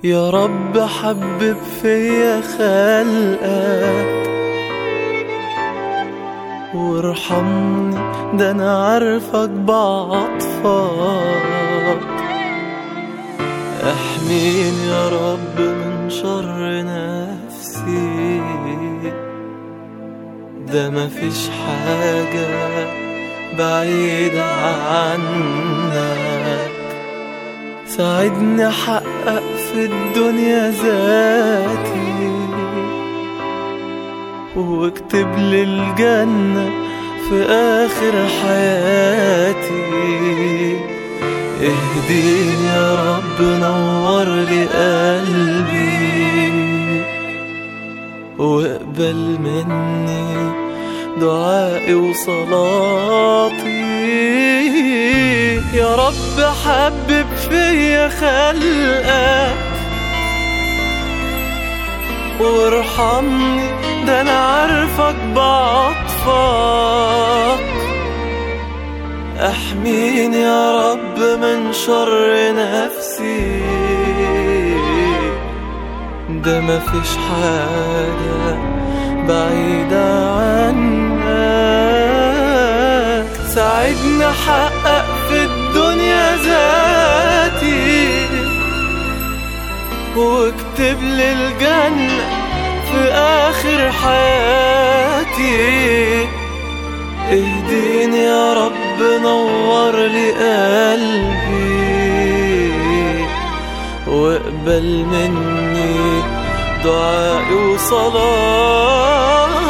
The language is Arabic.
يا رب حبب فيا خلقك وارحمني، ده انا عارفك بعطفك. احميني يا رب من شر نفسي، ده مفيش حاجة بعيدة عنك. ساعدني احقق في الدنيا ذاتي، واكتب لي الجنة في آخر حياتي. اهديني يا رب، نور لي قلبي، واقبل مني دعائي وصلاتي. يا رب حبب فيا خلقك وارحمني، ده انا عارفك بعطفك. احميني يا رب من شر نفسي، ده مفيش حاجة بعيدة عنك. ساعدني احقق في الدنيا ذاتي، واكتب لي الجنة في آخر حياتي. اهديني يا رب، نور لي قلبي، واقبل مني دعائي وصلاتي.